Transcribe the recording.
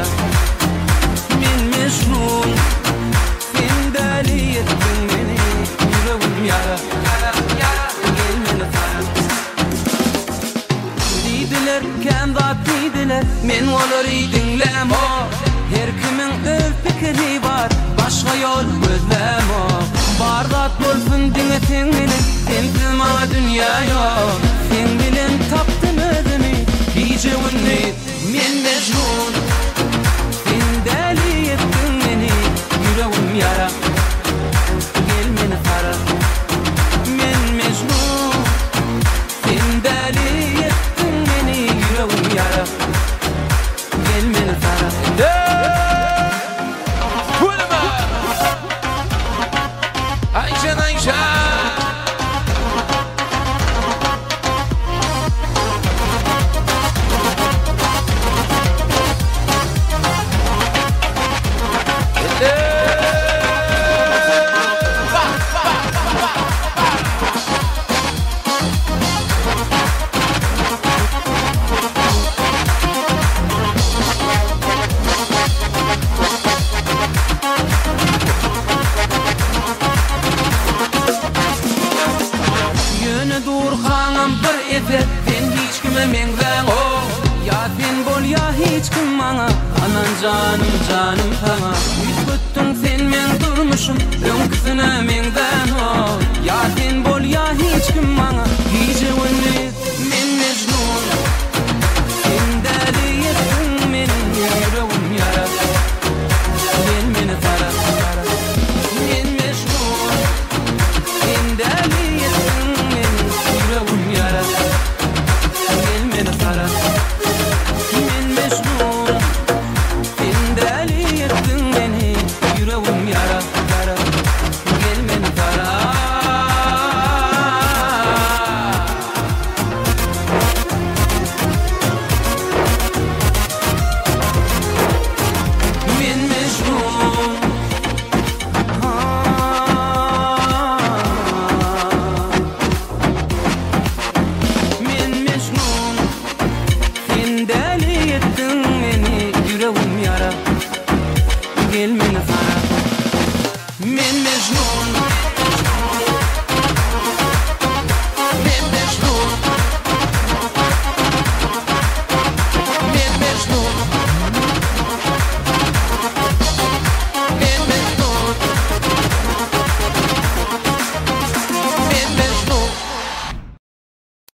yara. Men mecnun, sen deli ettin beni, yüreğim yara. Gel meni tara. Didiler, kendat didiler, men oları dinlemo. Her kimin öz fikri var, başka yol gözlemo. Bardat bolsun dine sen bilen, sen bana dünya yok. Sen bilen taptın özümü, iyice ünlü. Men mecnun, sen deli ettin beni, yüreğim yara. Gel meni tara. Men mecnun, sen deli ettin beni, yüreğim yara. Gel meni tara. Ayşe bir efe, sen hiç kime mengden o. Ya sen bol ya hiç kim bana, anan canım canım sana. Yüzgüttün sen men durmuşum, önküsüne mengden o. Ya sen bol ya hiç kim bana, iyice ünlü. Men mecnun, sen deli ettin benim, yüreğim yara. Gel meni tara. Men mecnun, sen deli ettin benim, yüreğim yara. Gel meni tara. Men mecnun, sen deli ettin beni, yüreğim yara. Gel meni tara. Men mecnun, men mecnun, sen deli ettin beni, yüreğim yara. Gel meni tara. Men mecnun,